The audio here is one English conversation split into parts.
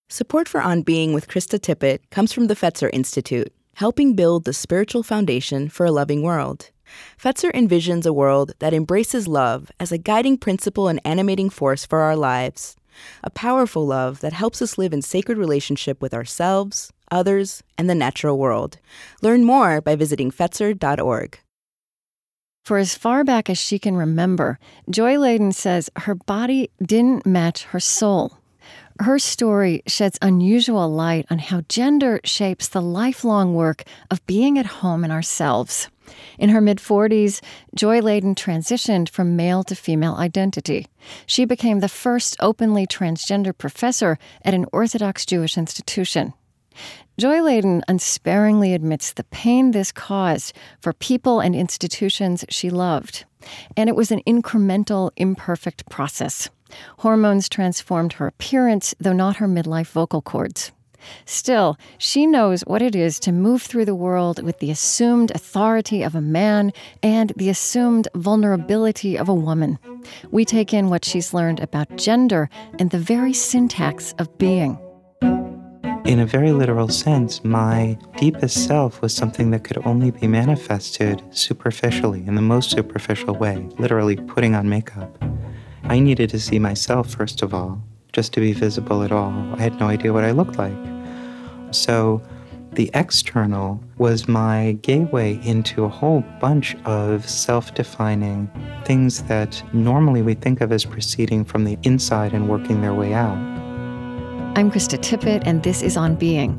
Support for On Being with Krista Tippett comes from the Fetzer Institute, helping build the spiritual foundation for a loving world. Fetzer envisions a world that embraces love as a guiding principle and animating force for our lives. A powerful love that helps us live in sacred relationship with ourselves, others, and the natural world. Learn more by visiting Fetzer.org. For as far back as she can remember, Joy Ladin says her body didn't match her soul. Her story sheds unusual light on how gender shapes the lifelong work of being at home in ourselves. In her mid-40s, Joy Ladin transitioned from male to female identity. She became the first openly transgender professor at an Orthodox Jewish institution. Joy Ladin unsparingly admits the pain this caused for people and institutions she loved. And it was an incremental, imperfect process. Hormones transformed her appearance, though not her midlife vocal cords. Still, she knows what it is to move through the world with the assumed authority of a man and the assumed vulnerability of a woman. We take in what she's learned about gender and the very syntax of being. In a very literal sense, my deepest self was something that could only be manifested superficially, in the most superficial way, literally putting on makeup. I needed to see myself, first of all, just to be visible at all. I had no idea what I looked like. So the external was my gateway into a whole bunch of self-defining things that normally we think of as proceeding from the inside and working their way out. I'm Krista Tippett, and this is On Being.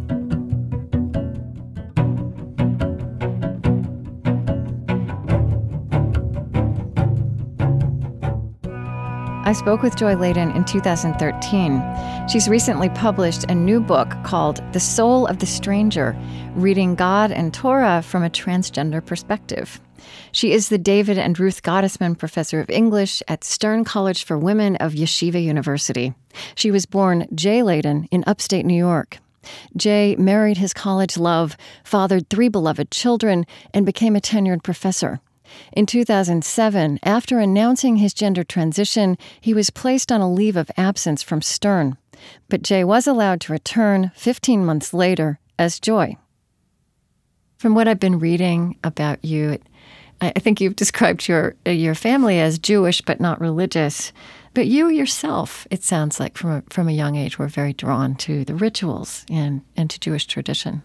I spoke with Joy Ladin in 2013. She's recently published a new book called The Soul of the Stranger, Reading God and Torah from a Transgender Perspective. She is the David and Ruth Gottesman Professor of English at Stern College for Women of Yeshiva University. She was born Jay Ladin in upstate New York. Jay married his college love, fathered 3 beloved children, and became a tenured professor. In 2007, after announcing his gender transition, he was placed on a leave of absence from Stern. But Jay was allowed to return 15 months later as Joy. From what I've been reading about you, I think you've described your family as Jewish but not religious. But you yourself, it sounds like, from a young age, were very drawn to the rituals and to Jewish tradition.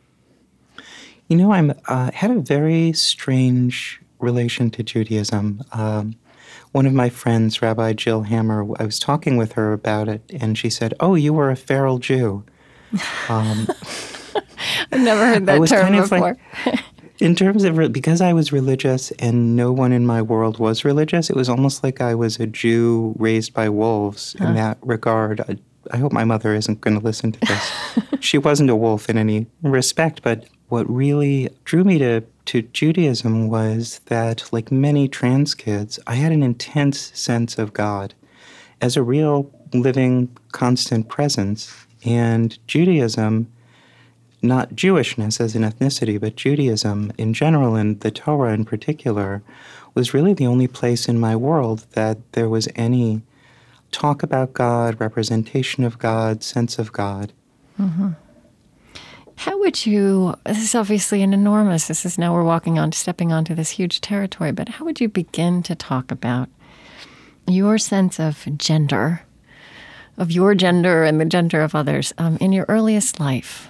You know, I had a very strange relation to Judaism. One of my friends, Rabbi Jill Hammer, I was talking with her about it, and she said, "Oh, you were a feral Jew." I've never heard that term before. In terms of, because I was religious and no one in my world was religious, it was almost like I was a Jew raised by wolves in that regard. I hope my mother isn't going to listen to this. She wasn't a wolf in any respect, but what really drew me to Judaism was that, like many trans kids, I had an intense sense of God as a real, living, constant presence. And Judaism, not Jewishness as an ethnicity, but Judaism in general, and the Torah in particular, was really the only place in my world that there was any talk about God, representation of God, sense of God. Mm-hmm. How would you, this is obviously this is now we're stepping onto this huge territory, but how would you begin to talk about your sense of gender, of your gender and the gender of others in your earliest life?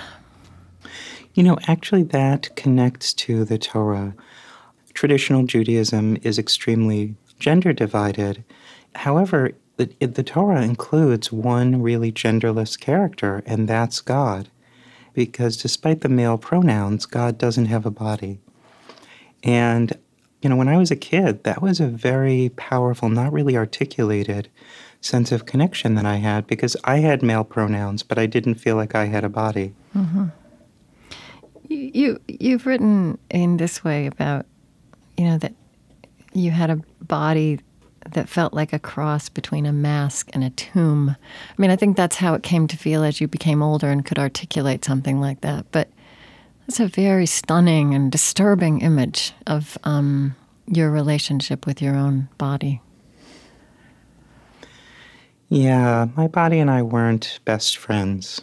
You know, actually that connects to the Torah. Traditional Judaism is extremely gender divided. However, the Torah includes one really genderless character, and that's God. Because despite the male pronouns, God doesn't have a body. And, you know, when I was a kid, that was a very powerful, not really articulated sense of connection that I had, because I had male pronouns, but I didn't feel like I had a body. Mm-hmm. You've written in this way about, that you had a body that felt like a cross between a mask and a tomb. I mean, I think that's how it came to feel as you became older and could articulate something like that. But that's a very stunning and disturbing image of your relationship with your own body. Yeah, my body and I weren't best friends.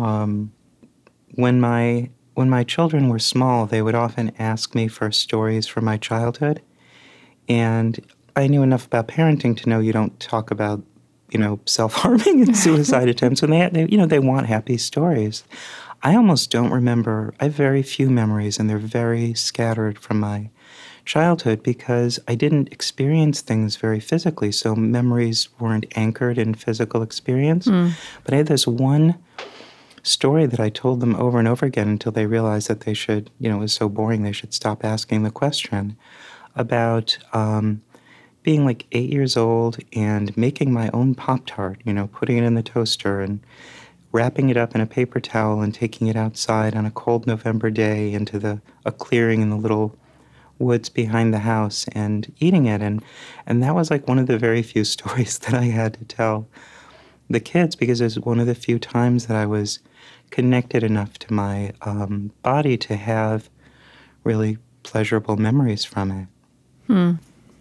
When my children were small, they would often ask me for stories from my childhood, and I knew enough about parenting to know you don't talk about, self-harming and suicide attempts when they want happy stories. I almost don't remember. I have very few memories, and they're very scattered from my childhood because I didn't experience things very physically, so memories weren't anchored in physical experience. But I had this one story that I told them over and over again until they realized that they should, it was so boring, they should stop asking the question, about being like 8 years old and making my own Pop-Tart, putting it in the toaster and wrapping it up in a paper towel and taking it outside on a cold November day into a clearing in the little woods behind the house and eating it. And that was like one of the very few stories that I had to tell the kids because it was one of the few times that I was connected enough to my body to have really pleasurable memories from it.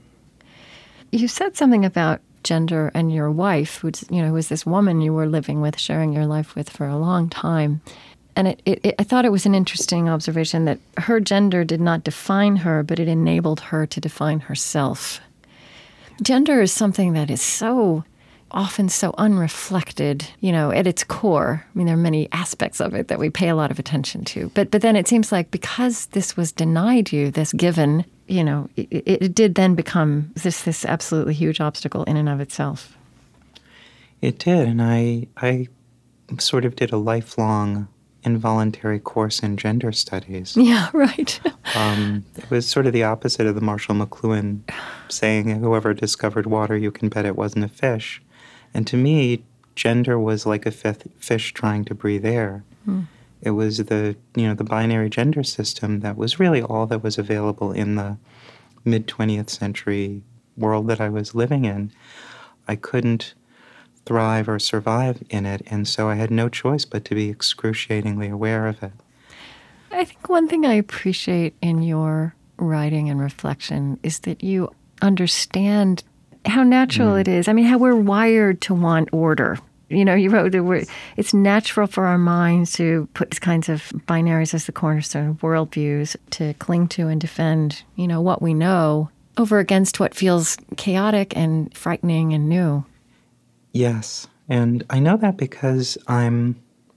You said something about gender and your wife, who was this woman you were living with, sharing your life with for a long time. And I thought it was an interesting observation that her gender did not define her, but it enabled her to define herself. Gender is something that is so often so unreflected, at its core. I mean, there are many aspects of it that we pay a lot of attention to. But then it seems like because this was denied you, this given, it did then become this absolutely huge obstacle in and of itself. It did, and I sort of did a lifelong involuntary course in gender studies. Yeah, right. It was sort of the opposite of the Marshall McLuhan saying, whoever discovered water, you can bet it wasn't a fish. And to me, gender was like a fish trying to breathe air. It was the binary gender system that was really all that was available in the mid-20th century world that I was living in. I couldn't thrive or survive in it, and so I had no choice but to be excruciatingly aware of it. I think one thing I appreciate in your writing and reflection is that you understand how natural it is. I mean, how we're wired to want order. You wrote that it's natural for our minds to put these kinds of binaries as the cornerstone of worldviews, to cling to and defend, what we know over against what feels chaotic and frightening and new. Yes, and I know that because I'm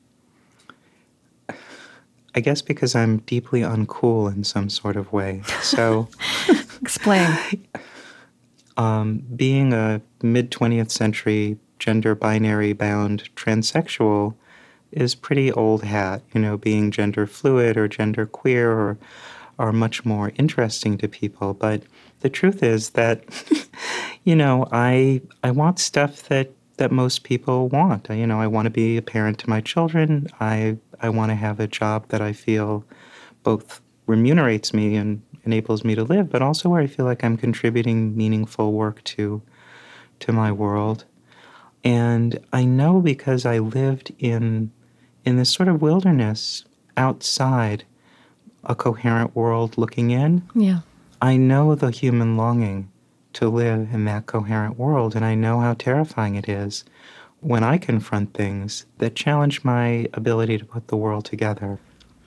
deeply uncool in some sort of way. So, explain. Being a mid-20th century gender binary bound transsexual is pretty old hat. Being gender fluid or gender queer are much more interesting to people. But the truth is that, I want stuff that most people want. I want to be a parent to my children. I want to have a job that I feel both remunerates me and enables me to live, but also where I feel like I'm contributing meaningful work to my world. And I know because I lived in this sort of wilderness outside a coherent world looking in. Yeah. I know the human longing to live in that coherent world, and I know how terrifying it is when I confront things that challenge my ability to put the world together.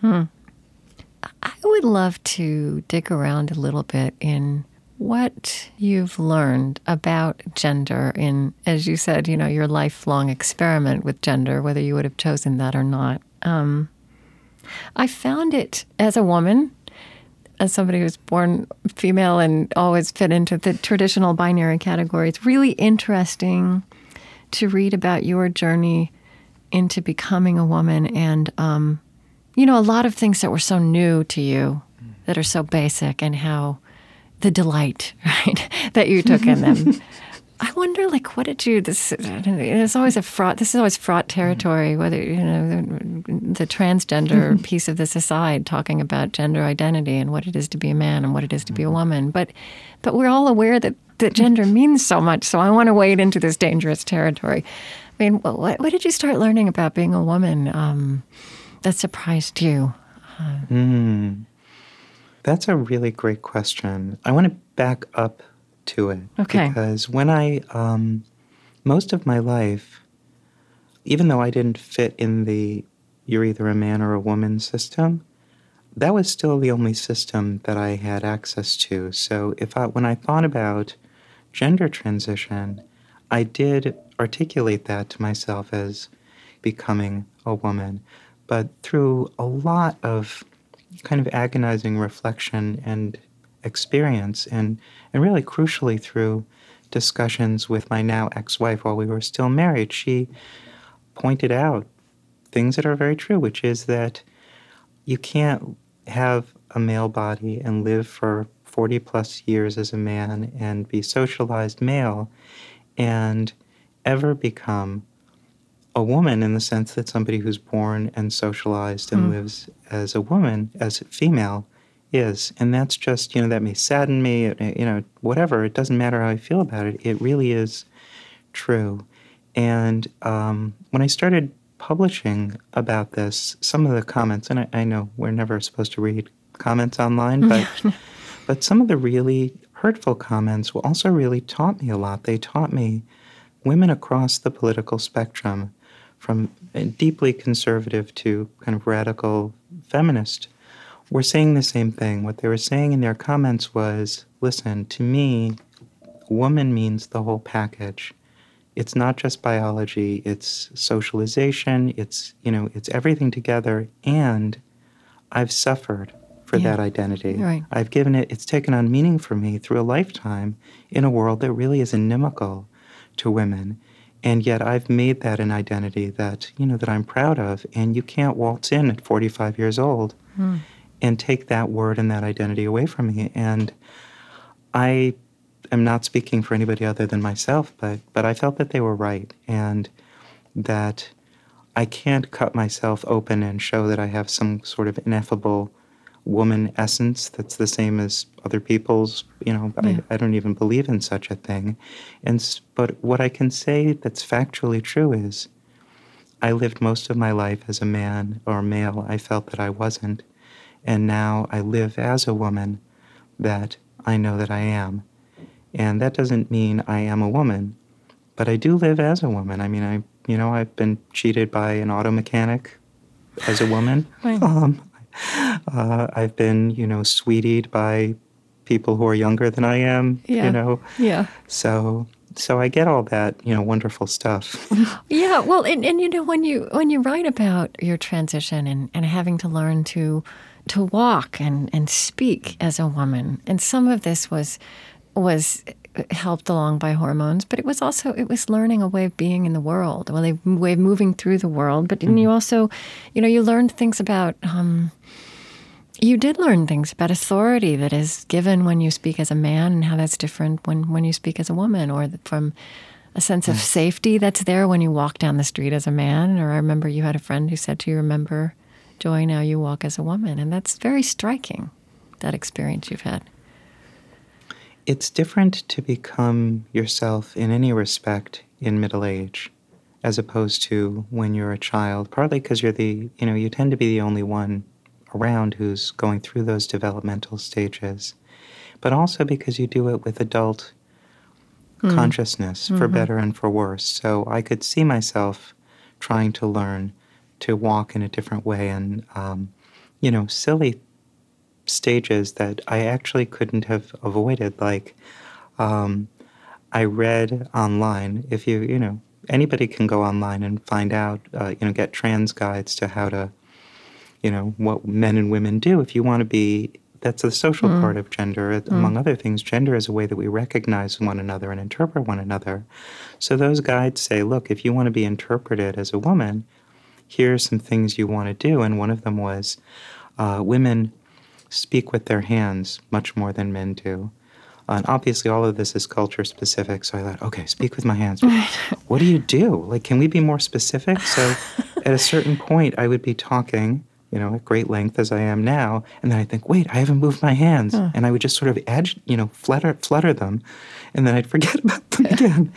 I would love to dig around a little bit in what you've learned about gender in, as you said, your lifelong experiment with gender, whether you would have chosen that or not. I found it, as a woman, as somebody who's born female and always fit into the traditional binary categories, really interesting to read about your journey into becoming a woman and, a lot of things that were so new to you, that are so basic, and how the delight, right, that you took in them. I wonder, what did you? This is always fraught territory. Whether the transgender piece of this aside, talking about gender identity and what it is to be a man and what it is to be a woman, but we're all aware that gender means so much. So I want to wade into this dangerous territory. I mean, what did you start learning about being a woman that surprised you? That's a really great question. I want to back up to it. Okay. Because when I most of my life, even though I didn't fit in the you're either a man or a woman system, that was still the only system that I had access to. So when I thought about gender transition, I did articulate that to myself as becoming a woman. But through a lot of kind of agonizing reflection and experience, and really crucially through discussions with my now ex-wife while we were still married, she pointed out things that are very true, which is that you can't have a male body and live for 40 plus years as a man and be socialized male and ever become a woman in the sense that somebody who's born and socialized and lives as a woman, as a female, is. And that's just, that may sadden me, whatever. It doesn't matter how I feel about it. It really is true. And when I started publishing about this, some of the comments, and I know we're never supposed to read comments online, but some of the really hurtful comments also really taught me a lot. They taught me women across the political spectrum, from deeply conservative to kind of radical feminist, were saying the same thing. What they were saying in their comments was, listen, to me, woman means the whole package. It's not just biology, it's socialization, it's everything together, and I've suffered for that identity. Right. I've given it's taken on meaning for me through a lifetime in a world that really is inimical to women. And yet I've made that an identity that, that I'm proud of. And you can't waltz in at 45 years old and take that word and that identity away from me. And I am not speaking for anybody other than myself, but I felt that they were right, and that I can't cut myself open and show that I have some sort of ineffable woman essence that's the same as other people's. I don't even believe in such a thing. But what I can say that's factually true is I lived most of my life as a man or male. I felt that I wasn't. And now I live as a woman that I know that I am. And that doesn't mean I am a woman, but I do live as a woman. I mean, I've been cheated by an auto mechanic as a woman. Right. I've been, sweetied by people who are younger than I am, Yeah. So I get all that, wonderful stuff. Yeah, well, and when you write about your transition and having to learn to walk and speak as a woman, and some of this was helped along by hormones, but it was learning a way of being in the world, a way of moving through the world. But you also, you learned things about, you did learn things about authority that is given when you speak as a man and how that's different when you speak as a woman, or from a sense of safety that's there when you walk down the street as a man. Or I remember you had a friend who said to you, remember, Joy, now you walk as a woman. And that's very striking, that experience you've had. It's different to become yourself in any respect in middle age as opposed to when you're a child, partly because you tend to be the only one around who's going through those developmental stages, but also because you do it with adult consciousness, for better and for worse. So I could see myself trying to learn to walk in a different way, and, silly stages that I actually couldn't have avoided. Like, I read online, if anybody can go online and find out, get trans guides to how to, what men and women do. If you want to be, that's the social part of gender. Among other things, gender is a way that we recognize one another and interpret one another. So those guides say, look, if you want to be interpreted as a woman, here are some things you want to do. And one of them was women speak with their hands much more than men do. And obviously all of this is culture specific, so I thought, okay, speak with my hands. What do you do? Like, can we be more specific? So at a certain point, I would be talking, at great length as I am now, and then I'd think, wait, I haven't moved my hands. And I would just sort of flutter them, and then I'd forget about them again.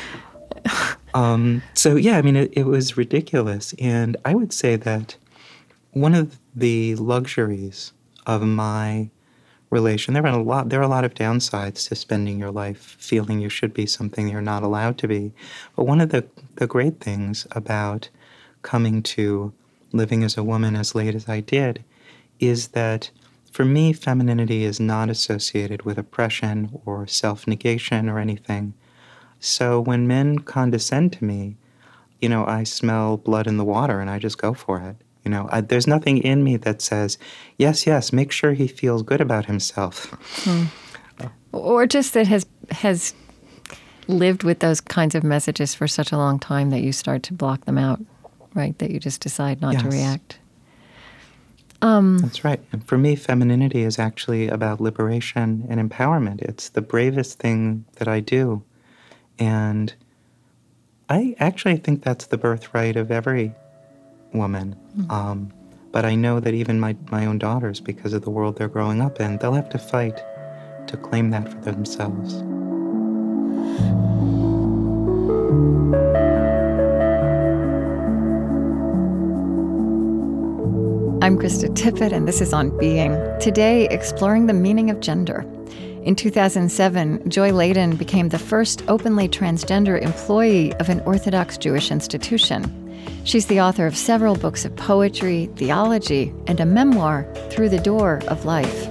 It was ridiculous. And I would say that one of the luxuries of my relation. There are a lot of downsides to spending your life feeling you should be something you're not allowed to be. But one of the great things about coming to living as a woman as late as I did is that for me, femininity is not associated with oppression or self-negation or anything. So when men condescend to me, I smell blood in the water and I just go for it. There's nothing in me that says, yes, make sure he feels good about himself. Or just that has lived with those kinds of messages for such a long time that you start to block them out, right? That you just decide not to react. That's right. And for me, femininity is actually about liberation and empowerment. It's the bravest thing that I do. And I actually think that's the birthright of every woman. But I know that even my own daughters, because of the world they're growing up in, they'll have to fight to claim that for themselves. I'm Krista Tippett, and this is On Being. Today, exploring the meaning of gender. In 2007, Joy Ladin became the first openly transgender employee of an Orthodox Jewish institution. She's the author of several books of poetry, theology, and a memoir, Through the Door of Life.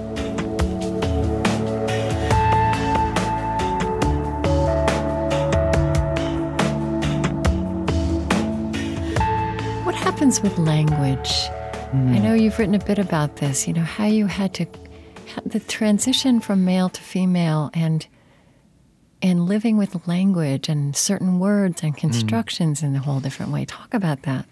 What happens with language? I know you've written a bit about this, how you had to, the transition from male to female and living with language and certain words and constructions in a whole different way. Talk about that.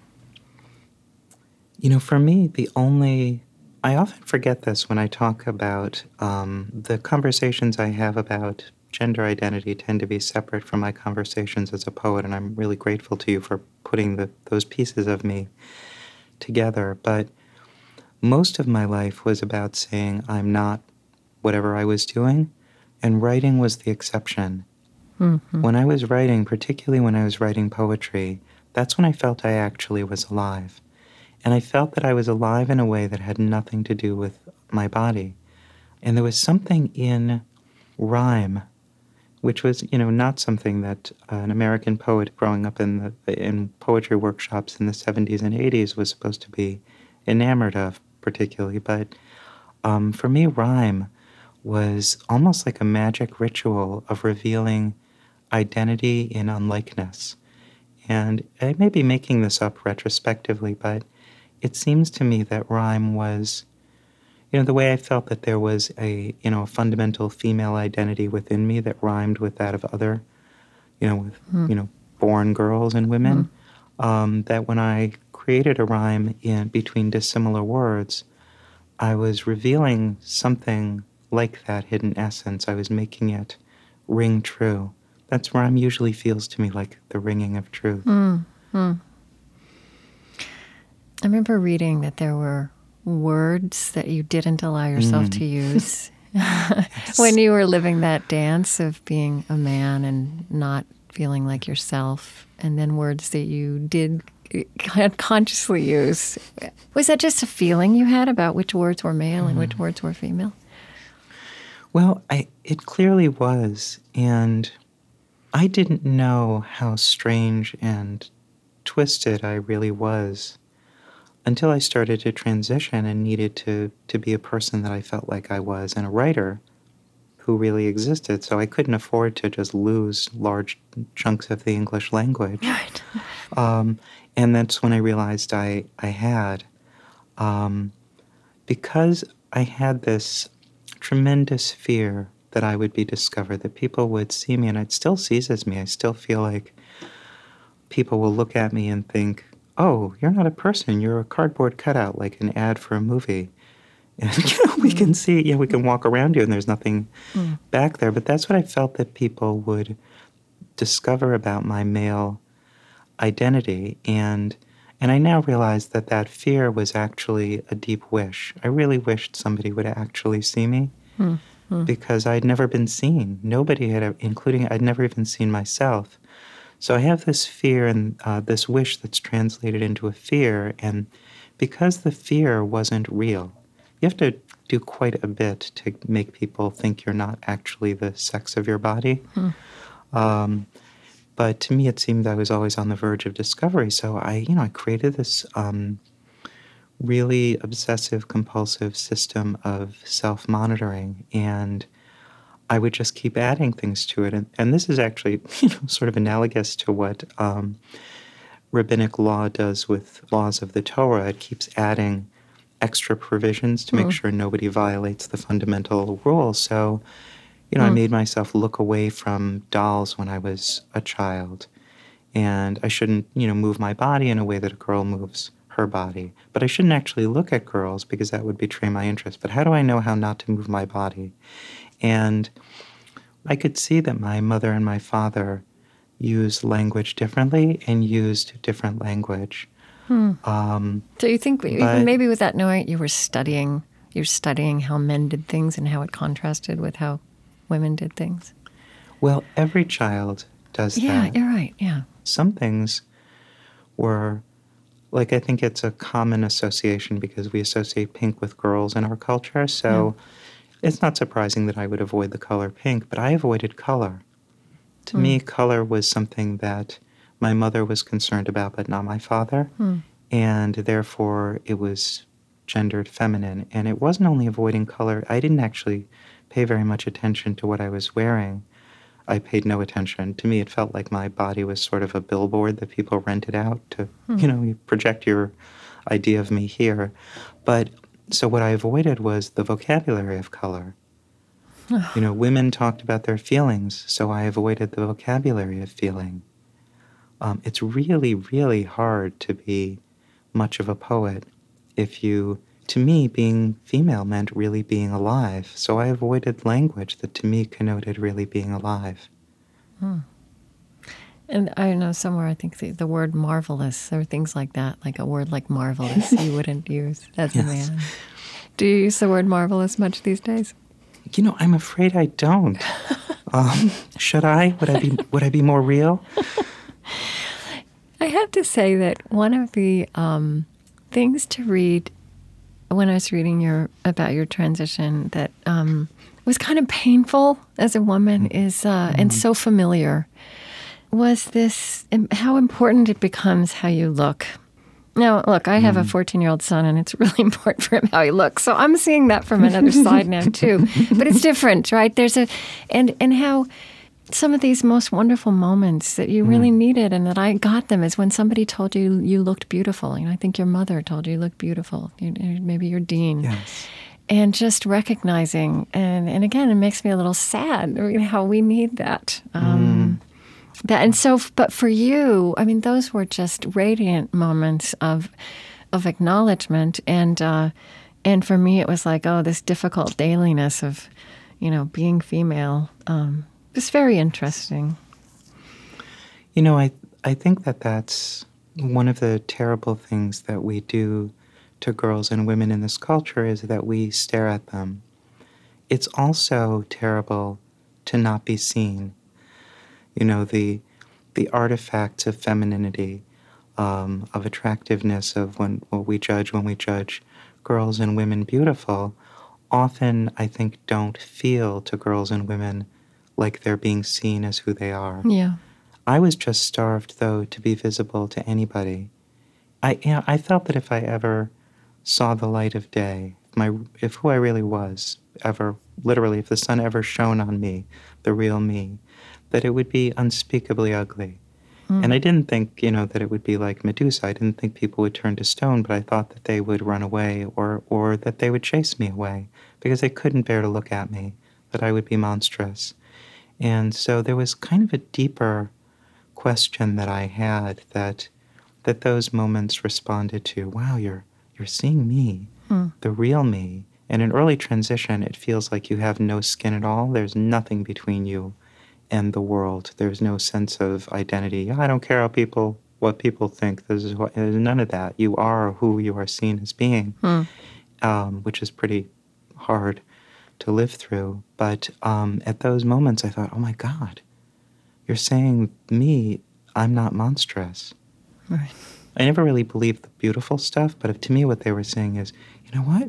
For me, I often forget this when I talk about the conversations I have about gender identity tend to be separate from my conversations as a poet, and I'm really grateful to you for putting those pieces of me together. But most of my life was about saying I'm not whatever I was doing, and writing was the exception. When I was writing, particularly when I was writing poetry, that's when I felt I actually was alive. And I felt that I was alive in a way that had nothing to do with my body. And there was something in rhyme, which was, not something that an American poet growing up in poetry workshops in the 70s and 80s was supposed to be enamored of particularly. But for me, rhyme was almost like a magic ritual of revealing identity in unlikeness. And I may be making this up retrospectively, but it seems to me that rhyme was, the way I felt that there was a fundamental female identity within me that rhymed with that of other, born girls and women, that when I created a rhyme in between dissimilar words, I was revealing something like that hidden essence. I was making it ring true. That's rhyme usually feels to me like the ringing of truth. I remember reading that there were words that you didn't allow yourself to use when you were living that dance of being a man and not feeling like yourself, and then words that you did consciously use. Was that just a feeling you had about which words were male and which words were female? Well, it clearly was, and I didn't know how strange and twisted I really was until I started to transition and needed to be a person that I felt like I was, and a writer who really existed. So I couldn't afford to just lose large chunks of the English language. Right. And that's when I realized I had. Because I had this tremendous fear that I would be discovered, that people would see me, and it still seizes me. I still feel like people will look at me and think, oh, you're not a person, you're a cardboard cutout, like an ad for a movie. And, we can see, we can walk around you and there's nothing back there. But that's what I felt that people would discover about my male identity. And I now realize that fear was actually a deep wish. I really wished somebody would actually see me because I'd never been seen. Nobody had, including, I'd never even seen myself. So I have this fear and this wish that's translated into a fear, and because the fear wasn't real, you have to do quite a bit to make people think you're not actually the sex of your body. But to me, it seemed I was always on the verge of discovery. So I created this really obsessive compulsive system of self-monitoring, and I would just keep adding things to it. And this is actually sort of analogous to what rabbinic law does with laws of the Torah. It keeps adding extra provisions to make sure nobody violates the fundamental rules. So I made myself look away from dolls when I was a child, and I shouldn't move my body in a way that a girl moves her body. But I shouldn't actually look at girls because that would betray my interest. But how do I know how not to move my body? And I could see that my mother and my father used language differently and used different language. So you think maybe with that knowing you're studying how men did things and how it contrasted with how women did things? Well, every child does that. Yeah, you're right, yeah. Some things were, I think it's a common association because we associate pink with girls in our culture, so it's not surprising that I would avoid the color pink, but I avoided color. To me, color was something that my mother was concerned about, but not my father, and therefore it was gendered feminine. And it wasn't only avoiding color. I didn't actually pay very much attention to what I was wearing. I paid no attention. To me, it felt like my body was sort of a billboard that people rented out to, you project your idea of me here. But so what I avoided was the vocabulary of color. Women talked about their feelings, so I avoided the vocabulary of feeling. It's really, really hard to be much of a poet to me, being female meant really being alive. So I avoided language that to me connoted really being alive. And I know somewhere, I think the word marvelous or things like that, like a word like marvelous, you wouldn't use as a man. Do you use the word marvelous much these days? I'm afraid I don't. Should I? Would I be more real? I have to say that one of the things to read when I was reading about your transition that was kind of painful as a woman is and so familiar was this, how important it becomes how you look. Now, look, I have a 14-year-old son, and it's really important for him how he looks. So I'm seeing that from another side now, too. But it's different, right? And how some of these most wonderful moments that you really needed and that I got them is when somebody told you you looked beautiful. I think your mother told you looked beautiful, maybe your dean. Yes. And just recognizing, and again, it makes me a little sad how we need that. But for you, those were just radiant moments of acknowledgement, and for me, it was like, this difficult dailiness of, being female. It's very interesting. I think that's one of the terrible things that we do to girls and women in this culture is that we stare at them. It's also terrible to not be seen. The artifacts of femininity, of attractiveness, of when we judge girls and women beautiful, often, I think, don't feel to girls and women like they're being seen as who they are. Yeah. I was just starved, though, to be visible to anybody. I felt that if I ever saw the light of day, if who I really was ever, literally, if the sun ever shone on me, the real me, that it would be unspeakably ugly. And I didn't think, that it would be like Medusa. I didn't think people would turn to stone, but I thought that they would run away or that they would chase me away because they couldn't bear to look at me, that I would be monstrous. And so there was kind of a deeper question that I had that those moments responded to. Wow, you're seeing me, the real me. And in early transition, it feels like you have no skin at all. There's nothing between you and the world. There's no sense of identity. I don't care what people think. There's none of that. You are who you are seen as being, which is pretty hard to live through. But at those moments, I thought, oh my God, you're saying me, I'm not monstrous. Right. I never really believed the beautiful stuff, but to me what they were saying is, you know what?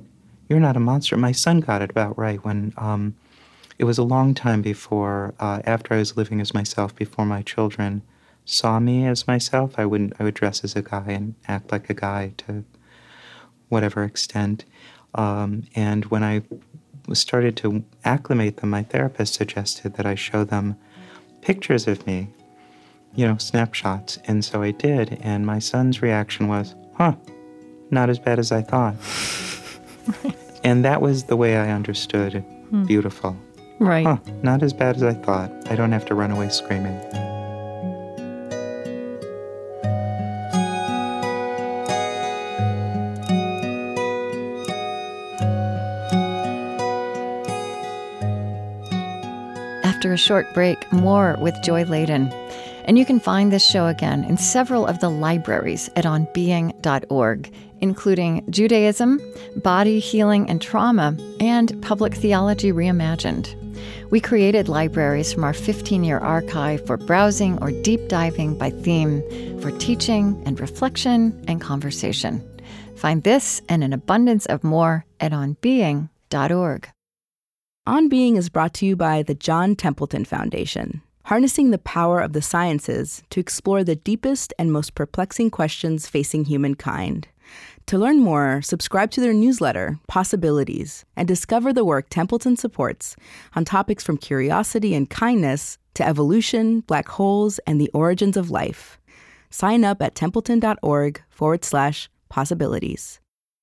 you're not a monster. My son got it about right when it was a long time before, after I was living as myself, before my children saw me as myself. I would dress as a guy and act like a guy to whatever extent. And when I started to acclimate them, my therapist suggested that I show them pictures of me, snapshots. And so I did. And my son's reaction was, not as bad as I thought. And that was the way I understood beautiful. Right. Not as bad as I thought. I don't have to run away screaming. After a short break, more with Joy Ladin. And you can find this show again in several of the libraries at onbeing.org, including Judaism, Body, Healing, and Trauma, and Public Theology Reimagined. We created libraries from our 15-year archive for browsing or deep diving by theme, for teaching and reflection and conversation. Find this and an abundance of more at onbeing.org. On Being is brought to you by the John Templeton Foundation, harnessing the power of the sciences to explore the deepest and most perplexing questions facing humankind. To learn more, subscribe to their newsletter, Possibilities, and discover the work Templeton supports on topics from curiosity and kindness to evolution, black holes, and the origins of life. Sign up at templeton.org/possibilities.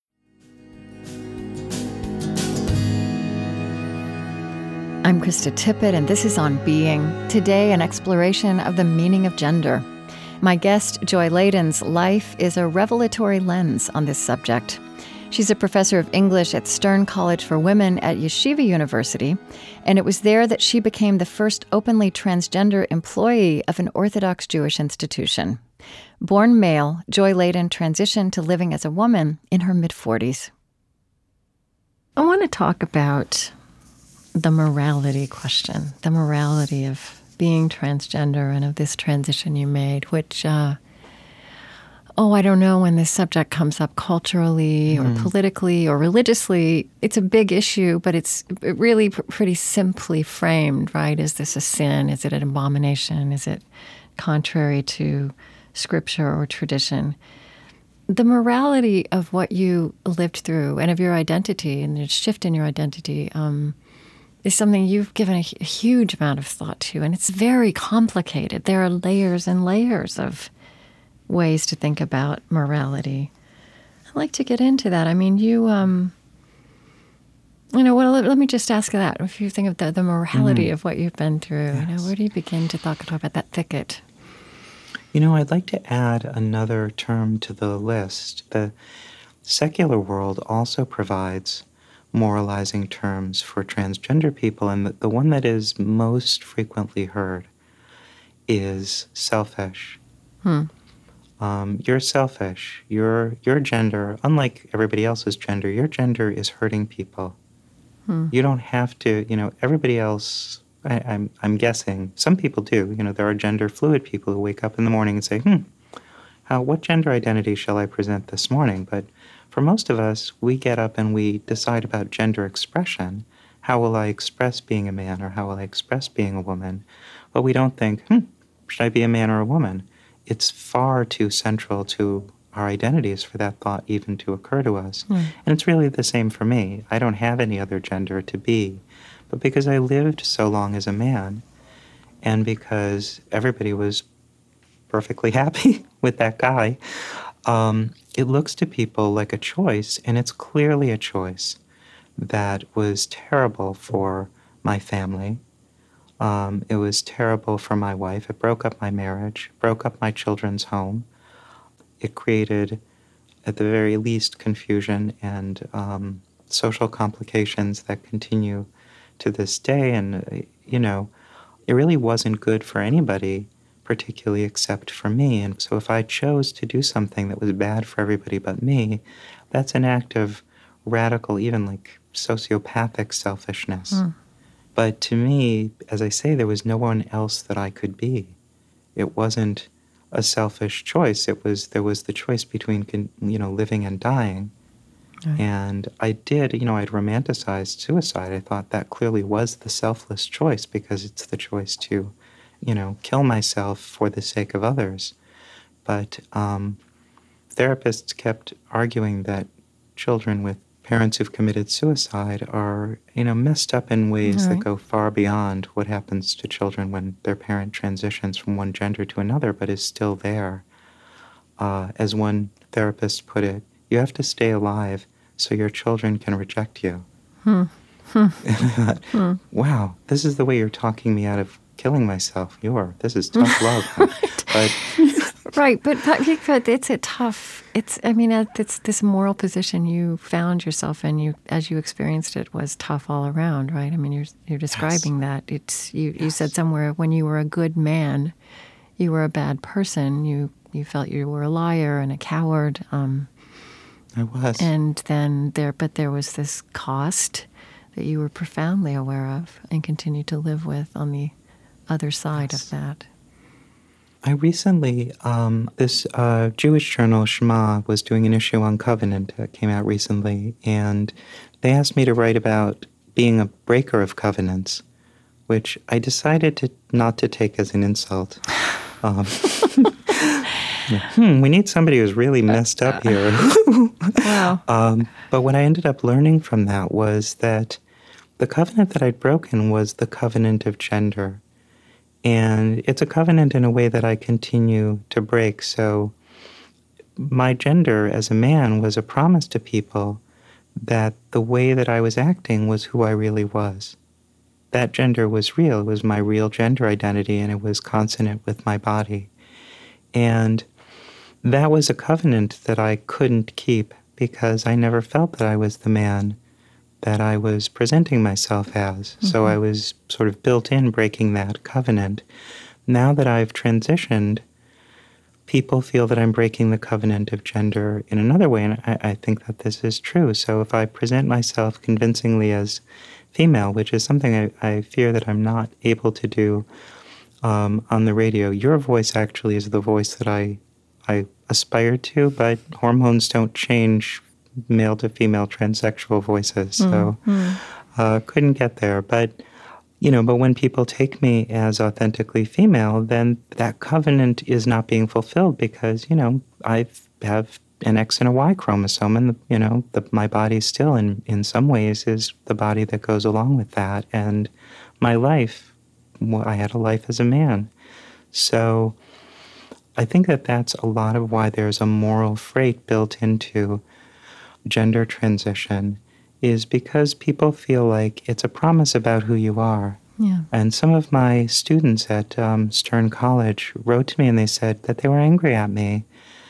I'm Krista Tippett, and this is On Being. Today, an exploration of the meaning of gender. My guest, Joy Ladin's life is a revelatory lens on this subject. She's a professor of English at Stern College for Women at Yeshiva University, and it was there that she became the first openly transgender employee of an Orthodox Jewish institution. Born male, Joy Ladin transitioned to living as a woman in her mid-40s. I want to talk about the morality question, the morality of being transgender and of this transition you made, which, I don't know when this subject comes up culturally or politically or religiously. It's a big issue, but it's really pretty simply framed, right? Is this a sin? Is it an abomination? Is it contrary to scripture or tradition? The morality of what you lived through and of your identity and the shift in your identity is something you've given a huge amount of thought to, and it's very complicated. There are layers and layers of ways to think about morality. I'd like to get into that. I mean, let me just ask that. If you think of the morality of what you've been through, yes. Where do you begin to talk about that thicket? I'd like to add another term to the list. The secular world also provides moralizing terms for transgender people, and the one that is most frequently heard is selfish. You're selfish. Your gender, unlike everybody else's gender, your gender is hurting people. You don't have to, everybody else, I'm guessing, some people do. There are gender fluid people who wake up in the morning and say, what gender identity shall I present this morning? But for most of us, we get up and we decide about gender expression. How will I express being a man, or how will I express being a woman? But we don't think, should I be a man or a woman? It's far too central to our identities for that thought even to occur to us. And it's really the same for me. I don't have any other gender to be. But because I lived so long as a man, and because everybody was perfectly happy with that guy, it looks to people like a choice, and it's clearly a choice that was terrible for my family. It was terrible for my wife. It broke up my marriage, broke up my children's home. It created, at the very least, confusion and social complications that continue to this day. And, it really wasn't good for anybody, particularly except for me. And so if I chose to do something that was bad for everybody but me, that's an act of radical, even like sociopathic selfishness. But to me, as I say, there was no one else that I could be. It wasn't a selfish choice. There was the choice between, living and dying. Right. And I did, I'd romanticized suicide. I thought that clearly was the selfless choice because it's the choice to, kill myself for the sake of others. But therapists kept arguing that children with parents who've committed suicide are, messed up in ways that go far beyond what happens to children when their parent transitions from one gender to another, but is still there. As one therapist put it, you have to stay alive so your children can reject you. And I thought, wow, this is the way you're talking me out of killing myself. This is tough love. Right, but it's a tough. It's this moral position you found yourself in. You, as you experienced it, was tough all around, right? I mean, you're describing that. It's you said somewhere when you were a good man, you were a bad person. You felt you were a liar and a coward. I was. And then there was this cost that you were profoundly aware of and continued to live with on the other side of that. I recently, this Jewish journal, Shema, was doing an issue on covenant that came out recently, and they asked me to write about being a breaker of covenants, which I decided not to take as an insult. We need somebody who's really messed up here. Wow. But what I ended up learning from that was that the covenant that I'd broken was the covenant of gender. And it's a covenant in a way that I continue to break. So my gender as a man was a promise to people that the way that I was acting was who I really was. That gender was real. It was my real gender identity, and it was consonant with my body. And that was a covenant that I couldn't keep because I never felt that I was the man that I was presenting myself as. Mm-hmm. So I was sort of built in breaking that covenant. Now that I've transitioned, people feel that I'm breaking the covenant of gender in another way, and I think that this is true. So if I present myself convincingly as female, which is something I fear that I'm not able to do on the radio, your voice actually is the voice that I aspire to, but hormones don't change male to female transsexual voices, so couldn't get there. But when people take me as authentically female, then that covenant is not being fulfilled because I have an X and a Y chromosome, and my body still in some ways is the body that goes along with that. And my life, I had a life as a man, so I think that that's a lot of why there's a moral freight built into gender transition, is because people feel like it's a promise about who you are. Yeah. And some of my students at Stern College wrote to me and they said that they were angry at me,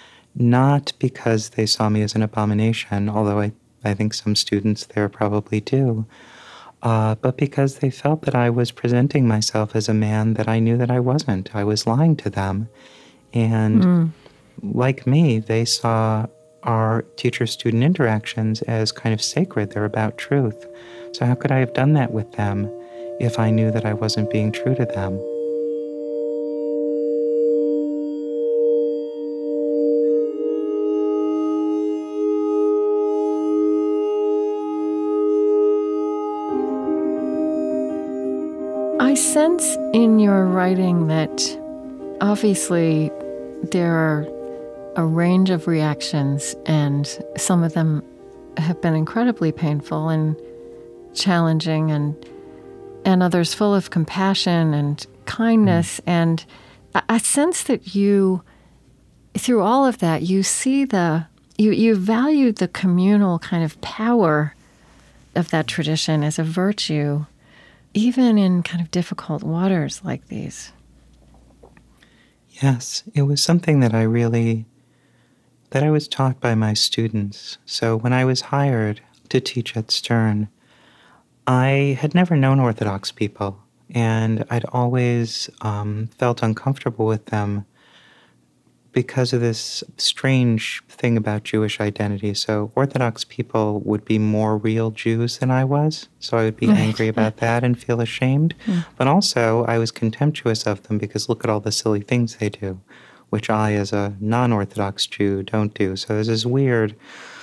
not because they saw me as an abomination, although I think some students there probably do, but because they felt that I was presenting myself as a man that I knew that I wasn't. I was lying to them. And like me, they saw our teacher-student interactions as kind of sacred. They're about truth. So how could I have done that with them if I knew that I wasn't being true to them? I sense in your writing that obviously there are a range of reactions, and some of them have been incredibly painful and challenging, and others full of compassion and kindness. And I sense that you, through all of that, you see you value the communal kind of power of that tradition as a virtue, even in kind of difficult waters like these. Yes, it was something that I was taught by my students. So when I was hired to teach at Stern, I had never known Orthodox people, and I'd always felt uncomfortable with them because of this strange thing about Jewish identity. So Orthodox people would be more real Jews than I was, so I would be angry about that and feel ashamed. But also, I was contemptuous of them because look at all the silly things they do, which I, as a non-Orthodox Jew, don't do. So there's this weird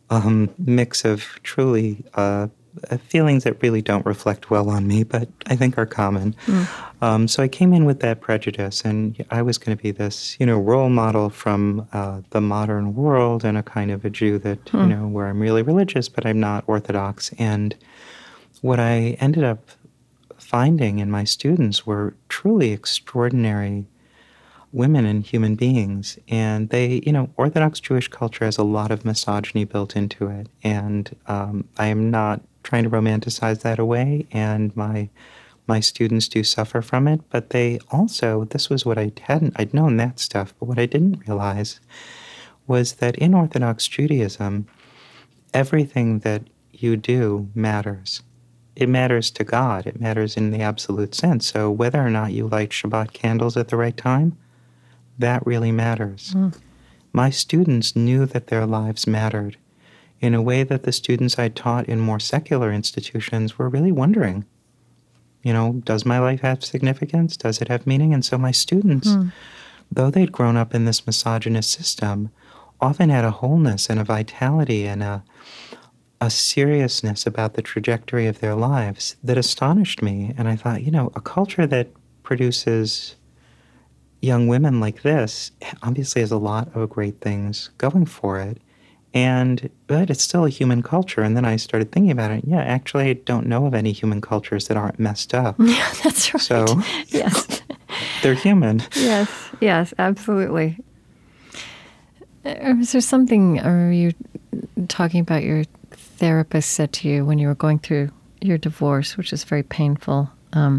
mix of truly feelings that really don't reflect well on me, but I think are common. So I came in with that prejudice, and I was going to be this, role model from the modern world, and a kind of a Jew that, where I'm really religious, but I'm not Orthodox. And what I ended up finding in my students were truly extraordinary women and human beings. And they, Orthodox Jewish culture has a lot of misogyny built into it. And I am not trying to romanticize that away. And my students do suffer from it. But they also, this was what I'd known that stuff, but what I didn't realize was that in Orthodox Judaism, everything that you do matters. It matters to God. It matters in the absolute sense. So whether or not you light Shabbat candles at the right time, that really matters. My students knew that their lives mattered in a way that the students I taught in more secular institutions were really wondering, does my life have significance? Does it have meaning? And so my students, though they'd grown up in this misogynist system, often had a wholeness and a vitality and a seriousness about the trajectory of their lives that astonished me. And I thought, a culture that produces young women like this obviously has a lot of great things going for it, but it's still a human culture. And then I started thinking about it. Yeah, actually, I don't know of any human cultures that aren't messed up. Yeah, that's right. So yes, they're human. Yes, absolutely. Is there something, or are you talking about your therapist said to you when you were going through your divorce, which is very painful?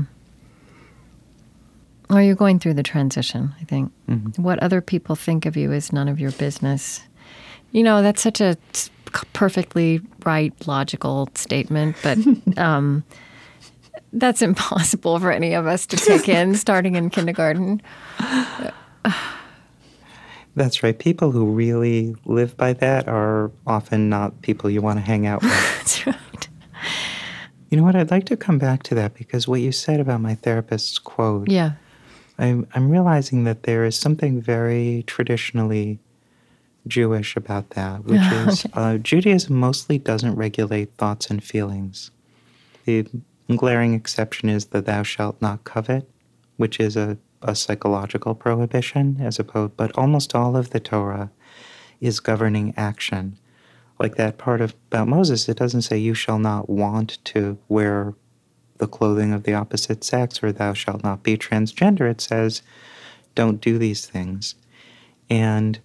Or you're going through the transition, I think. What other people think of you is none of your business. That's such a perfectly right, logical statement, but that's impossible for any of us to take in starting in kindergarten. That's right. People who really live by that are often not people you want to hang out with. That's right. You know what? I'd like to come back to that because what you said about my therapist's quote. Yeah. I'm realizing that there is something very traditionally Jewish about that, which is Judaism mostly doesn't regulate thoughts and feelings. The glaring exception is the thou shalt not covet, which is a psychological prohibition, but almost all of the Torah is governing action. Like that part about Moses, it doesn't say you shall not want to wear the clothing of the opposite sex, or thou shalt not be transgender. It says, don't do these things. And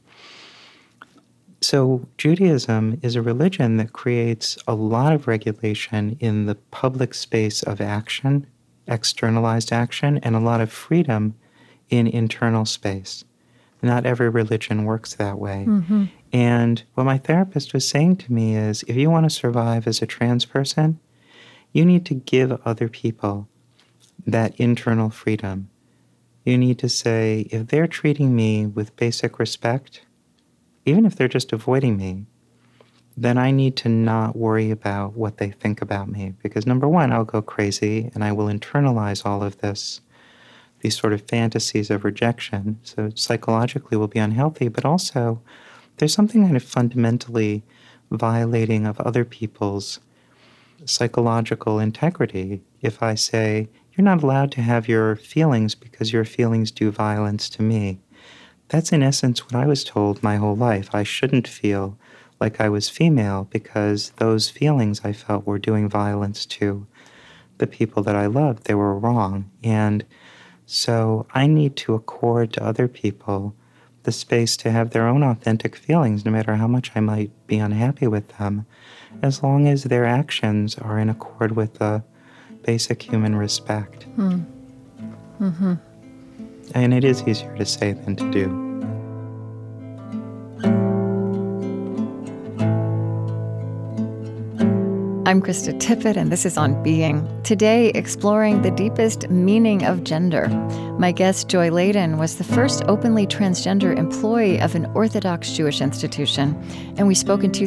so Judaism is a religion that creates a lot of regulation in the public space of action, externalized action, and a lot of freedom in internal space. Not every religion works that way. And what my therapist was saying to me is, if you want to survive as a trans person, you need to give other people that internal freedom. You need to say, if they're treating me with basic respect, even if they're just avoiding me, then I need to not worry about what they think about me. Because number one, I'll go crazy and I will internalize all of these sort of fantasies of rejection. So psychologically we'll be unhealthy, but also there's something kind of fundamentally violating of other people's psychological integrity if I say, you're not allowed to have your feelings because your feelings do violence to me. That's in essence what I was told my whole life. I shouldn't feel like I was female because those feelings I felt were doing violence to the people that I loved. They were wrong. And so I need to accord to other people the space to have their own authentic feelings, no matter how much I might be unhappy with them, as long as their actions are in accord with the basic human respect. And it is easier to say than to do. I'm Krista Tippett, and this is On Being. Today, exploring the deepest meaning of gender. My guest, Joy Ladin, was the first openly transgender employee of an Orthodox Jewish institution, and we spoke in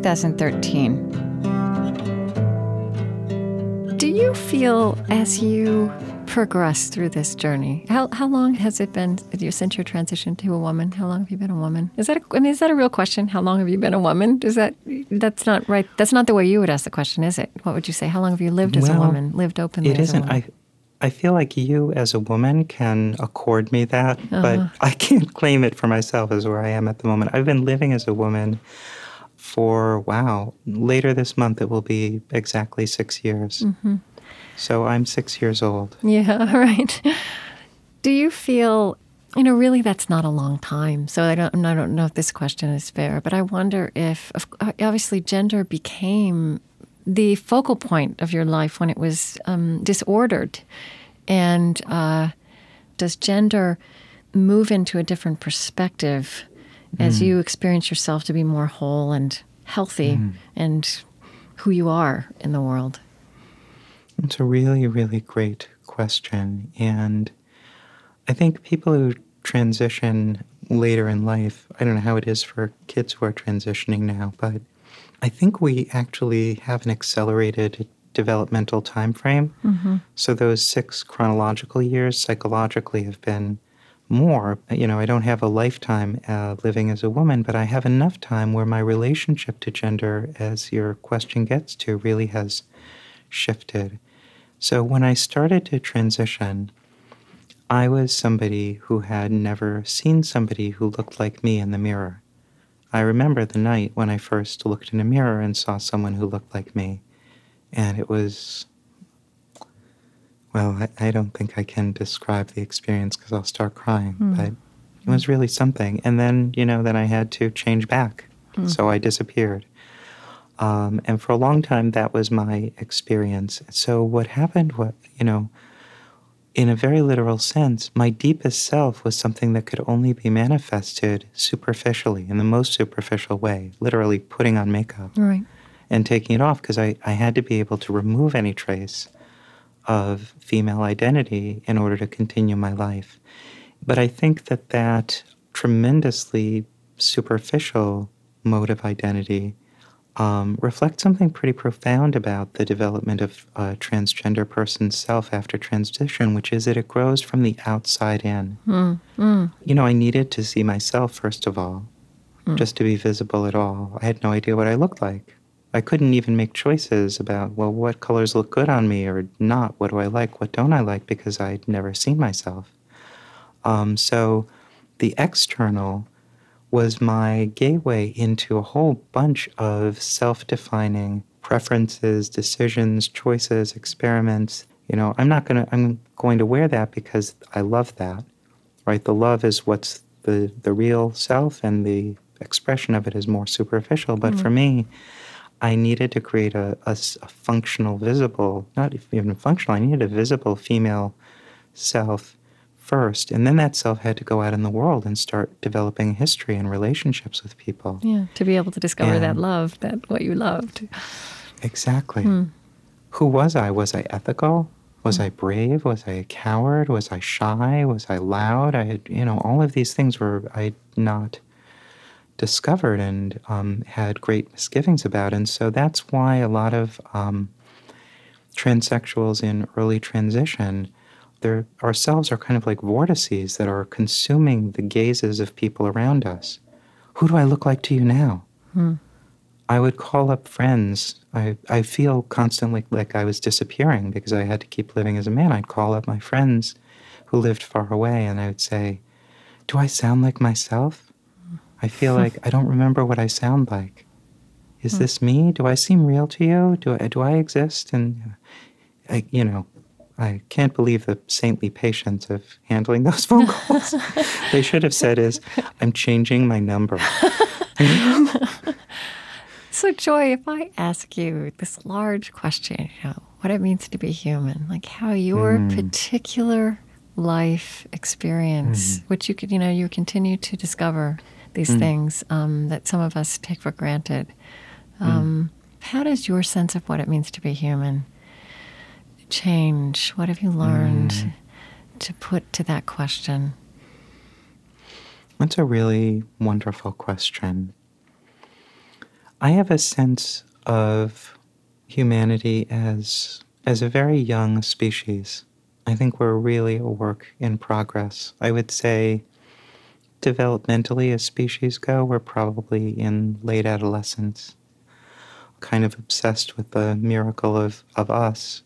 2013. Do you feel, as you progressed through this journey? How long has it been since your transition to a woman? How long have you been a woman? Is that a real question? How long have you been a woman? That's not right. That's not the way you would ask the question, is it? What would you say? How long have you lived as a woman? Lived openly it as isn't. a woman? I feel like you as a woman can accord me that, but I can't claim it for myself as where I am at the moment. I've been living as a woman for, later this month it will be exactly 6 years. Mm-hmm. So I'm 6 years old. Yeah, right. Do you feel, really that's not a long time. So I don't know if this question is fair, but I wonder if, obviously gender became the focal point of your life when it was disordered. And does gender move into a different perspective as you experience yourself to be more whole and healthy and who you are in the world? It's a really, really great question. And I think people who transition later in life, I don't know how it is for kids who are transitioning now, but I think we actually have an accelerated developmental time frame. Mm-hmm. So those 6 chronological years psychologically have been more. I don't have a lifetime living as a woman, but I have enough time where my relationship to gender, as your question gets to, really has shifted. So when I started to transition, I was somebody who had never seen somebody who looked like me in the mirror. I remember the night when I first looked in a mirror and saw someone who looked like me. And it was, I don't think I can describe the experience because I'll start crying, but it was really something. And then, then I had to change back. So I disappeared. And for a long time, that was my experience. So what happened was, in a very literal sense, my deepest self was something that could only be manifested superficially, in the most superficial way, literally putting on makeup and taking it off, because I had to be able to remove any trace of female identity in order to continue my life. But I think that tremendously superficial mode of identity reflects something pretty profound about the development of a transgender person's self after transition, which is that it grows from the outside in. I needed to see myself, first of all, just to be visible at all. I had no idea what I looked like. I couldn't even make choices about, what colors look good on me or not? What do I like? What don't I like? Because I'd never seen myself. So the external was my gateway into a whole bunch of self-defining preferences, decisions, choices, experiments. I'm going to wear that because I love that, right? The love is what's the real self, and the expression of it is more superficial. But for me, I needed to create a functional, visible, not even functional, I needed a visible female self first. And then that self had to go out in the world and start developing history and relationships with people. Yeah, to be able to discover that love, what you loved. Exactly. Who was I? Was I ethical? Was I brave? Was I a coward? Was I shy? Was I loud? I had, all of these things I'd not discovered and had great misgivings about. And so that's why a lot of transsexuals in early transition, our selves are kind of like vortices that are consuming the gazes of people around us. Who do I look like to you now? I would call up friends. I feel constantly like I was disappearing because I had to keep living as a man. I'd call up my friends who lived far away, and I would say, do I sound like myself? I feel like I don't remember what I sound like. Is this me? Do I seem real to you? Do I exist? And I can't believe the saintly patience of handling those phone calls. They should have said I'm changing my number. So, Joy, if I ask you this large question, what it means to be human, like how your particular life experience, which you could, you continue to discover these things that some of us take for granted. How does your sense of what it means to be human change? What have you learned to put to that question? That's a really wonderful question. I have a sense of humanity as a very young species. I think we're really a work in progress. I would say developmentally as species go, we're probably in late adolescence, kind of obsessed with the miracle of us.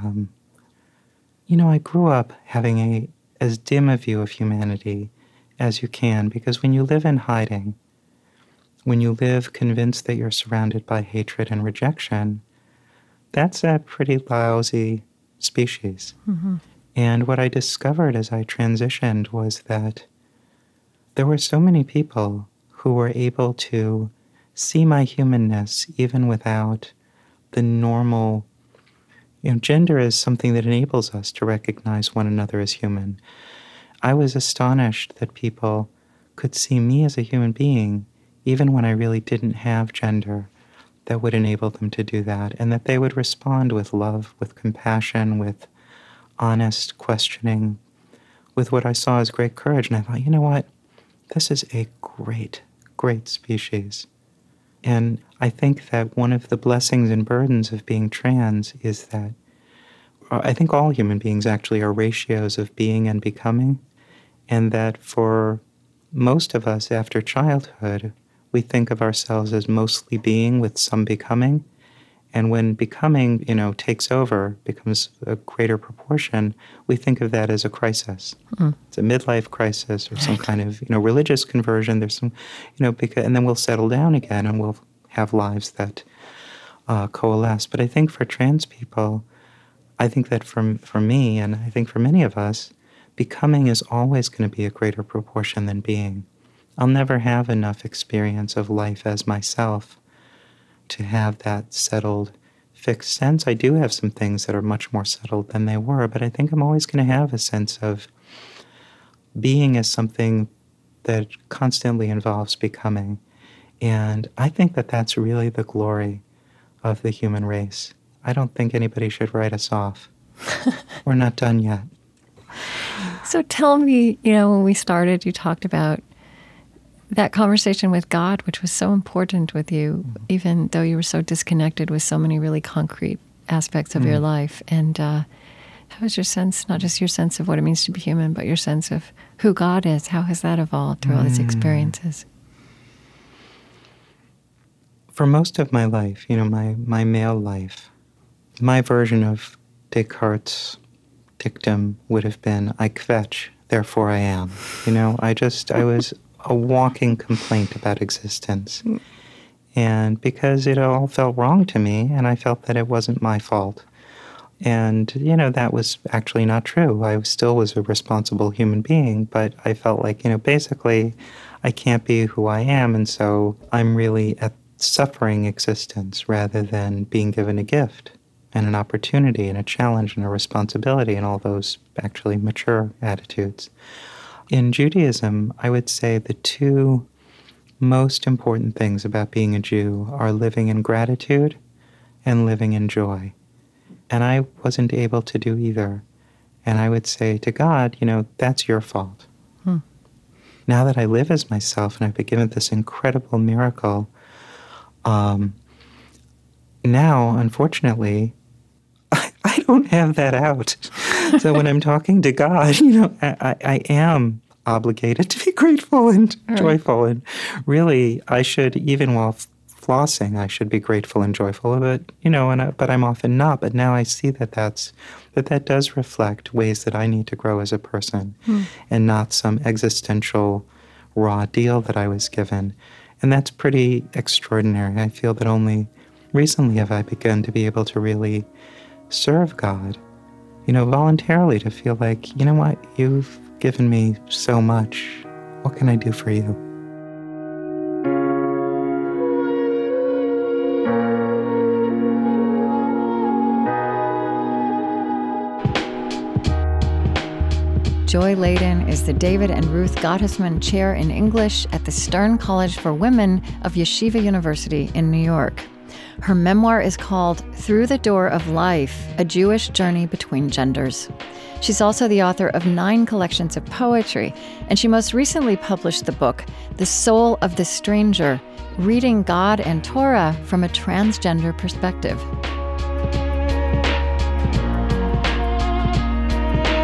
I grew up having as dim a view of humanity as you can, because when you live in hiding, when you live convinced that you're surrounded by hatred and rejection, that's a pretty lousy species. Mm-hmm. And what I discovered as I transitioned was that there were so many people who were able to see my humanness even without the normal. Gender is something that enables us to recognize one another as human. I was astonished that people could see me as a human being even when I really didn't have gender that would enable them to do that, and that they would respond with love, with compassion, with honest questioning, with what I saw as great courage. And I thought, you know what? This is a great, great species. And I think that one of the blessings and burdens of being trans is that I think all human beings actually are ratios of being and becoming, and that for most of us after childhood, we think of ourselves as mostly being with some becoming. And when becoming, takes over, becomes a greater proportion, we think of that as a crisis. Mm. It's a midlife crisis or some kind of, religious conversion. There's some, and then we'll settle down again and we'll have lives that coalesce. But I think for trans people, I think that for me, and I think for many of us, becoming is always going to be a greater proportion than being. I'll never have enough experience of life as myself to have that settled, fixed sense. I do have some things that are much more settled than they were, but I think I'm always going to have a sense of being as something that constantly involves becoming. And I think that that's really the glory of the human race. I don't think anybody should write us off. We're not done yet. So tell me, when we started, you talked about that conversation with God, which was so important with you, even though you were so disconnected with so many really concrete aspects of your life. And how was your sense, not just your sense of what it means to be human, but your sense of who God is? How has that evolved through all these experiences? For most of my life, my male life, my version of Descartes' dictum would have been, I kvetch, therefore I am. I was a walking complaint about existence. And because it all felt wrong to me, and I felt that it wasn't my fault. And, that was actually not true. I still was a responsible human being, but I felt like, basically I can't be who I am, and so I'm really suffering existence rather than being given a gift and an opportunity and a challenge and a responsibility and all those actually mature attitudes. In Judaism, I would say the two most important things about being a Jew are living in gratitude and living in joy. And I wasn't able to do either. And I would say to God, that's your fault. Now that I live as myself and I've been given this incredible miracle, now, unfortunately, I don't have that out. So when I'm talking to God, I am obligated to be grateful and joyful. And really, I should, even while flossing, I should be grateful and joyful. But, but I'm often not. But now I see that that does reflect ways that I need to grow as a person and not some existential raw deal that I was given. And that's pretty extraordinary. I feel that only recently have I begun to be able to really serve God, voluntarily, to feel like, you know what, you've given me so much. What can I do for you? Joy Ladin is the David and Ruth Gottesman Chair in English at the Stern College for Women of Yeshiva University in New York. Her memoir is called Through the Door of Life, A Jewish Journey Between Genders. She's also the author of 9 collections of poetry, and she most recently published the book, The Soul of the Stranger, Reading God and Torah from a Transgender Perspective.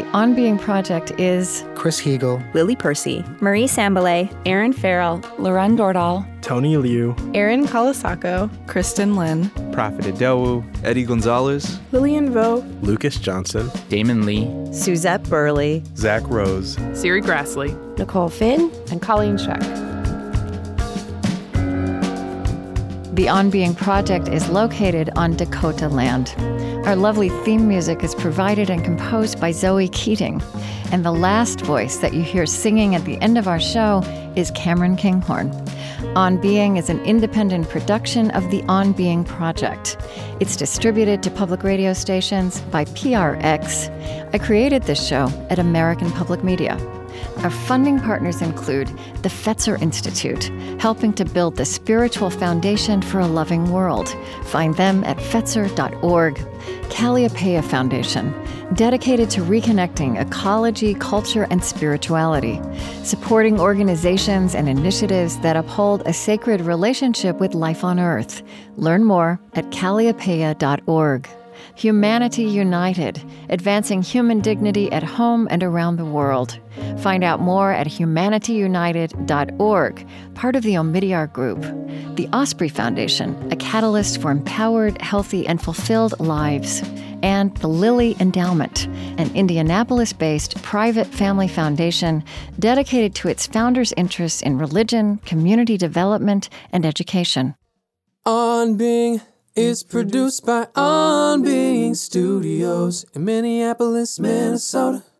On Being Project is Chris Heagle, Lily Percy, Marie Sambalay, Aaron Farrell, Loren Dordal, Tony Liu, Erin Kalasako, Kristen Lin, Prophet Adewu, Eddie Gonzalez, Lillian Vo, Lucas Johnson, Damon Lee, Suzette Burley, Zach Rose, Siri Grassley, Nicole Finn, and Colleen Scheck. The On Being Project is located on Dakota land. Our lovely theme music is provided and composed by Zoe Keating. And the last voice that you hear singing at the end of our show is Cameron Kinghorn. On Being is an independent production of the On Being Project. It's distributed to public radio stations by PRX. I created this show at American Public Media. Our funding partners include the Fetzer Institute, helping to build the spiritual foundation for a loving world. Find them at fetzer.org. Calliopeia Foundation, dedicated to reconnecting ecology, culture, and spirituality, supporting organizations and initiatives that uphold a sacred relationship with life on Earth. Learn more at calliopeia.org. Humanity United, advancing human dignity at home and around the world. Find out more at humanityunited.org, part of the Omidyar Group. The Osprey Foundation, a catalyst for empowered, healthy, and fulfilled lives. And the Lilly Endowment, an Indianapolis-based private family foundation dedicated to its founders' interests in religion, community development, and education. On Being is produced by On Being Studios in Minneapolis, Minnesota.